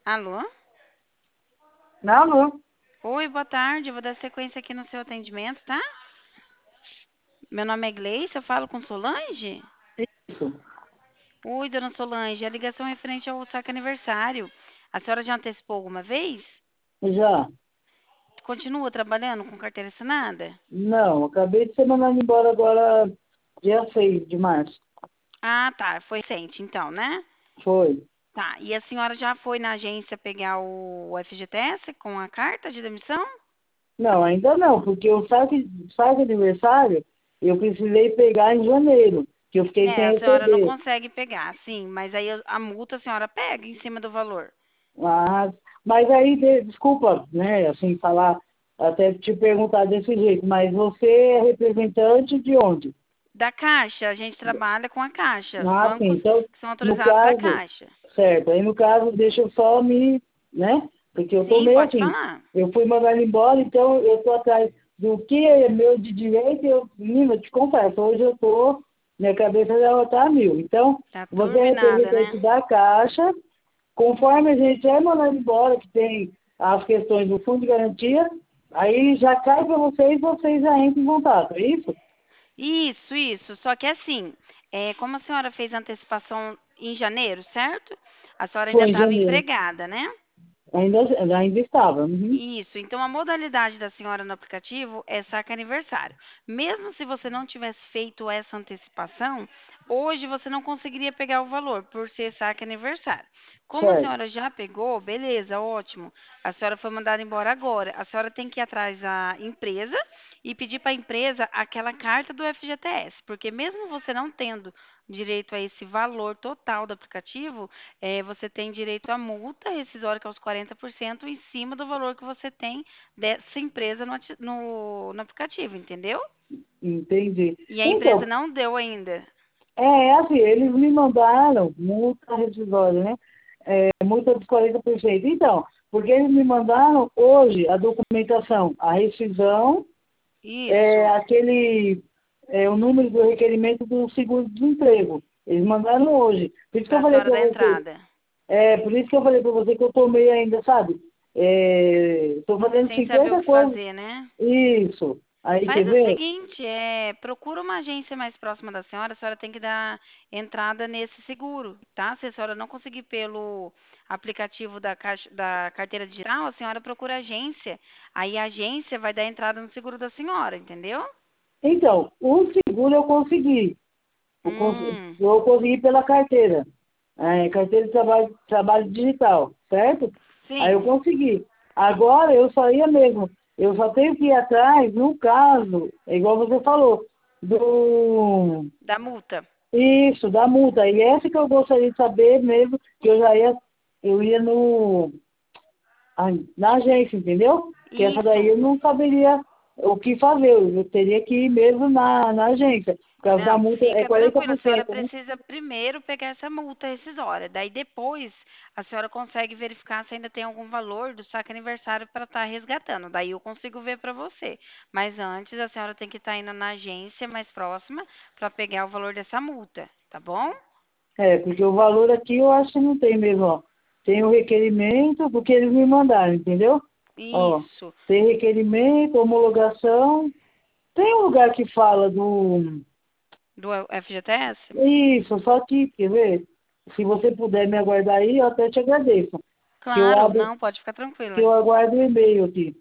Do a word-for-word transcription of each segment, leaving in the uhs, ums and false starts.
Alô? Não, não. Oi, boa tarde. Eu vou dar sequência aqui no seu atendimento, tá? Meu nome é Gleice, eu falo com Solange? Isso. Oi, dona Solange, a ligação é referente ao saque aniversário. A senhora já antecipou alguma vez? Já. Continua trabalhando com carteira assinada? Não, acabei de ser mandado embora agora, dia seis de março. Ah, tá. Foi recente, então, né? Foi. Tá. E a senhora já foi na agência pegar o F G T S com a carta de demissão? Não, ainda não, porque o saque, saque aniversário eu precisei pegar em janeiro, que eu fiquei É, a sem senhora não receber. consegue pegar, sim, mas aí a multa a senhora pega em cima do valor. Mas, mas aí, de- desculpa, né, assim, falar, até te perguntar desse jeito, mas você é representante de onde? Da Caixa, a gente trabalha com a Caixa, os Ah, sim, bancos então, que são no autorizados da caso, Caixa. certo, aí no caso, deixa eu só me, né, porque eu tô Sim, meio pode assim, falar. eu fui mandado embora, então eu tô atrás do que é meu de direito, eu, menina, eu te confesso, hoje eu tô, minha cabeça já tá a mil, então, Tá você é turbinada, representante né? da Caixa, conforme a gente é mandado embora, que tem as questões do fundo de garantia, aí já cai para vocês, vocês já entram em contato, é isso? Isso, isso. Só que assim, é, como a senhora fez a antecipação em janeiro, certo? A senhora ainda Foi em estava janeiro, empregada, né? ainda, ainda estava, uhum. Isso. Então, a modalidade da senhora no aplicativo é saque aniversário. Mesmo se você não tivesse feito essa antecipação, hoje você não conseguiria pegar o valor por ser saque aniversário. Como a Certo. senhora já pegou, beleza, ótimo. A senhora foi mandada embora agora. A senhora tem que ir atrás da empresa e pedir para a empresa aquela carta do F G T S, porque mesmo você não tendo direito a esse valor total do aplicativo, eh, você tem direito à multa rescisória, que é os quarenta por cento, em cima do valor que você tem dessa empresa no, ati- no, no aplicativo, entendeu? Entendi. E a empresa Então, não deu ainda. é assim, eles me mandaram multa rescisória, né? É, multa dos quarenta por cento. Então, porque eles me mandaram hoje a documentação, a rescisão, é, Isso, aquele, é, o número do requerimento do seguro-desemprego. Eles mandaram hoje. Por isso que para eu a falei senhora para da você, entrada. é, por isso que eu falei para você que eu tomei ainda, sabe? Estou fazendo Sem saber o cinquenta que coisas. fazer, né? Isso. Aí, quer Faz o ver? seguinte, é, procura uma agência mais próxima da senhora, a senhora tem que dar entrada nesse seguro, tá? Se a senhora não conseguir pelo aplicativo da, caixa, da carteira digital, a senhora procura a agência. Aí a agência vai dar entrada no seguro da senhora, entendeu? Então, o seguro eu consegui. Eu consegui, Hum, eu consegui pela carteira. É, carteira de trabalho, trabalho digital, certo? Aí eu sim, consegui. Agora eu só ia mesmo. Eu só tenho que ir atrás, no caso, é igual você falou, do. da multa. Isso, da multa. E essa que eu gostaria de saber mesmo, que eu já ia, eu ia no, ai, na agência, entendeu? Que essa daí Isso. eu não saberia o que fazer, eu teria que ir mesmo na, na agência. Por causa da Não, multa é fica quarenta tranquila. A por senhora cento, né? precisa primeiro pegar essa multa rescisória. Daí depois a senhora consegue verificar se ainda tem algum valor do saque aniversário para estar resgatando. Daí eu consigo ver para você. Mas antes a senhora tem que estar indo na agência mais próxima para pegar o valor dessa multa, tá bom? É, porque o valor aqui eu acho que não tem mesmo, ó. Tem o requerimento, porque eles me mandaram, entendeu? Ó, Isso. tem requerimento, homologação. Tem um lugar que fala do. Do F G T S? Isso, só que, quer ver? Se você puder me aguardar aí, eu até te agradeço. Que eu Claro, abro, não, pode ficar que tranquila. eu aguardo o e-mail aqui.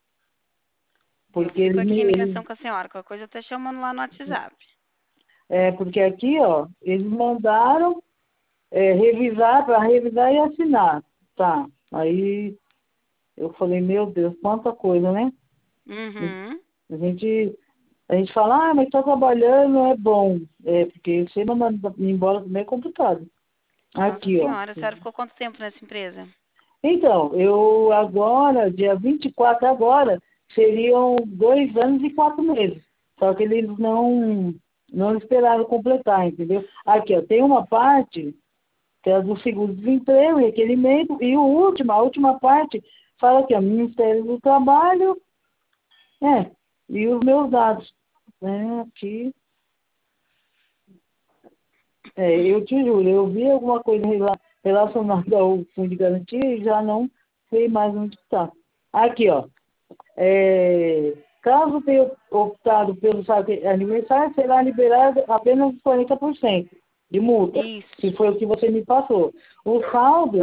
Eu Porque fico eles me. aqui em Eles, ligação com a senhora. Qualquer coisa eu tô chamando lá no WhatsApp. é, porque aqui, ó, eles mandaram é, revisar, para revisar e assinar. Tá. Aí eu falei, meu Deus, quanta coisa, né? Uhum. A gente, a gente fala, ah, mas está trabalhando, é bom. É, porque você mandar embora também é complicado. Nossa Aqui, ó. senhora, a senhora ficou quanto tempo nessa empresa? Então, eu agora, dia vinte e quatro agora, seriam dois anos e quatro meses. Só que eles não, não esperaram completar, entendeu? Aqui, ó, tem uma parte, que é do seguro-desemprego, requerimento, e o último, a última parte, fala que é o Ministério do Trabalho, é, e os meus dados. É, aqui. É, eu te juro, eu vi alguma coisa lá relacionado ao fundo de garantia e já não sei mais onde está. Aqui, ó. É, caso tenha optado pelo saque aniversário, será liberado apenas quarenta por cento de multa, Isso. que foi o que você me passou. O saldo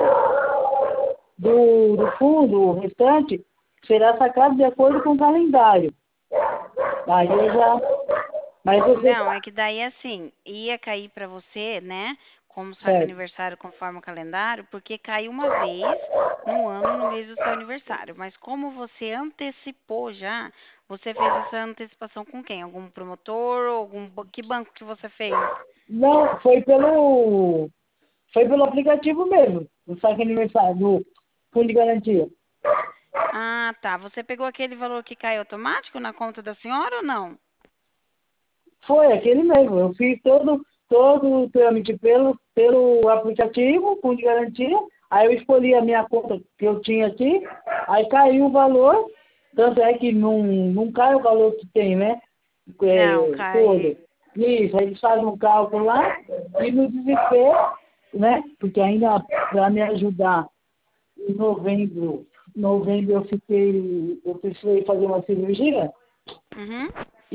do, do fundo, o restante, será sacado de acordo com o calendário. Aí eu já... Mas você... Não, é que daí assim, ia cair para você, né? Como saque Certo. aniversário conforme o calendário, porque cai uma vez no ano no mês do seu aniversário. Mas como você antecipou já, você fez essa antecipação com quem? Algum promotor? Algum ba- que banco que você fez? Não, foi pelo... Foi pelo aplicativo mesmo, do saque aniversário, do fundo de garantia. Ah, tá. Você pegou aquele valor que cai automático na conta da senhora ou não? Foi aquele mesmo. Eu fiz todo, todo o trâmite pelo, pelo aplicativo, fundo de garantia. Aí eu escolhi a minha conta que eu tinha aqui. Aí caiu o valor. Tanto é que não, não cai o valor que tem, né? Não, É, cai. todo. Isso, aí eles fazem um cálculo lá. E no desespero, né? Porque ainda para me ajudar, em novembro, novembro eu fiquei, eu precisei fazer uma cirurgia. Uhum.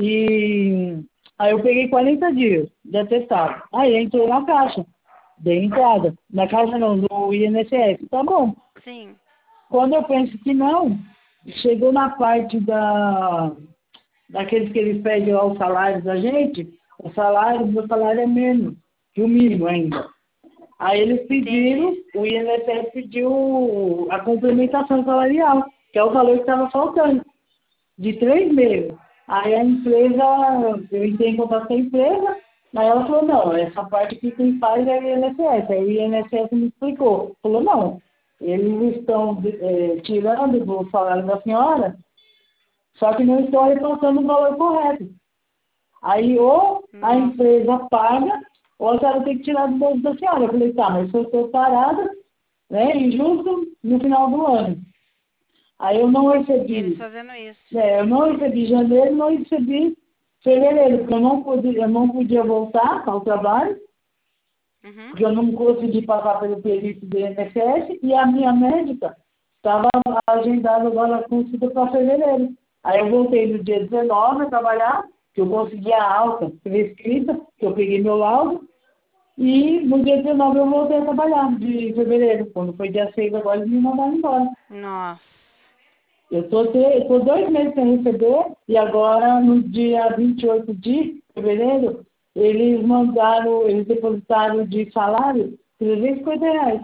E aí eu peguei quarenta dias de atestado. Aí entrou na caixa. Dei entrada. Na caixa não, no I N S S. Tá bom. Sim. Quando eu penso que não, chegou na parte da daqueles que eles pedem lá os salários da gente, o salário, meu salário é menos que o mínimo ainda. Aí eles pediram, Entendi. o I N S S pediu a complementação salarial, que é o valor que estava faltando de três meses. Aí a empresa, eu entrei em contato com a empresa, aí ela falou, não, essa parte aqui quem faz é o I N S S. Aí o I N S S me explicou. Falou, não, eles estão é, tirando do salário da senhora, só que não estão repassando o valor correto. Aí ou a Nossa. empresa paga, ou a senhora tem que tirar do bolso da senhora. Eu falei, tá, mas se eu estou parada, né, e justo no final do ano. Aí eu não E eles recebi. fazendo isso. É, eu não recebi janeiro, não recebi fevereiro, porque eu não podia, eu não podia voltar ao trabalho, Uhum. porque eu não consegui passar pelo período do I N S S, e a minha médica estava agendada agora consulta para fevereiro. Aí eu voltei no dia dezenove a trabalhar, que eu consegui a alta prescrita, que eu peguei meu laudo, e no dia dezenove eu voltei a trabalhar, de fevereiro. Quando foi dia seis agora, eles me mandaram embora. Nossa. Eu tô, te- eu tô dois meses sem receber e agora, no dia vinte e oito de fevereiro, eles mandaram, eles depositaram de salário trezentos e cinquenta reais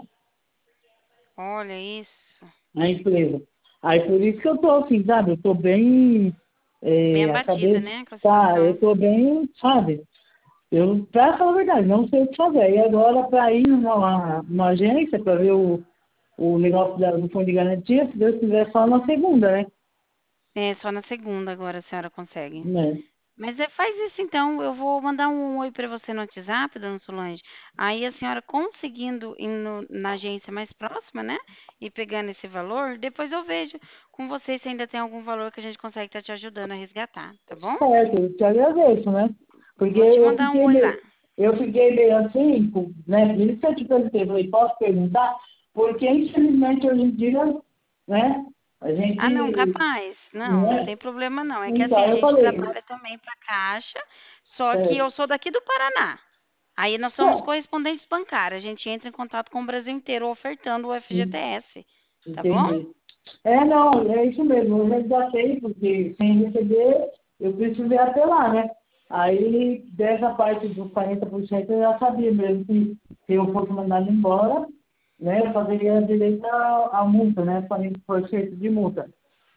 Olha isso. na empresa. Aí por isso que eu tô assim, sabe? Eu tô bem, Bem é, a abatida, cabeça, né, com a tá, eu situação. tô bem, sabe? Eu, pra falar a verdade, não sei o que fazer. E agora, para ir numa, numa agência, para ver o, o negócio da- do fundo de garantia, se Deus quiser, só na segunda, né? É, só na segunda agora a senhora consegue. Né? Mas é, faz isso então, eu vou mandar um oi para você no WhatsApp, dona Solange. Aí a senhora conseguindo ir no- na agência mais próxima, né? E pegando esse valor, depois eu vejo com você se ainda tem algum valor que a gente consegue estar te ajudando a resgatar, tá bom? Certo, eu te agradeço, né? Porque Vou te eu mandar um fiquei oi lá. meio, eu fiquei meio assim, com- né? Por isso que eu te perguntei, falei, posso perguntar? Porque infelizmente hoje em dia, né? A Ah, não, gente, capaz. Não, não né? tem problema não. É que assim, Então, a eu gente falei, trabalha também para Caixa, só que é, eu sou daqui do Paraná. Aí nós somos é, correspondentes bancários. A gente entra em contato com o Brasil inteiro ofertando o F G T S. Tá bom? entendi. É, não, é isso mesmo, eu resgatei, porque sem receber, eu precisei apelar, né? Aí, dessa parte dos quarenta por cento eu já sabia mesmo que se eu fosse mandado embora, né, eu fazeria direito à, à multa, né, quarenta por cento de multa.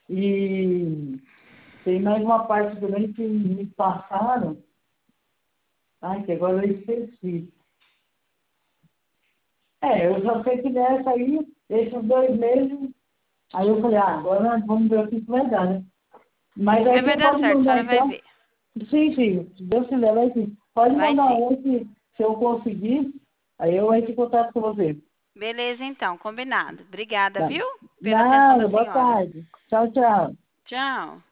E tem mais uma parte também que me passaram, ai, que agora eu esqueci. É, eu já sei que nessa aí, esses dois meses, aí eu falei, ah, agora vamos ver o que que vai dar, né? Mas Mas aí vai você dar pode certo, a mandar senhora vai então. ver. Sim, sim, se Deus quiser, vai sim. Pode Vai mandar sim. um que se eu conseguir, aí eu entro em contato com você. Beleza, então, combinado. Obrigada, Tá. viu? Pela atenção da Nada, boa senhora. tarde. Tchau, tchau. Tchau.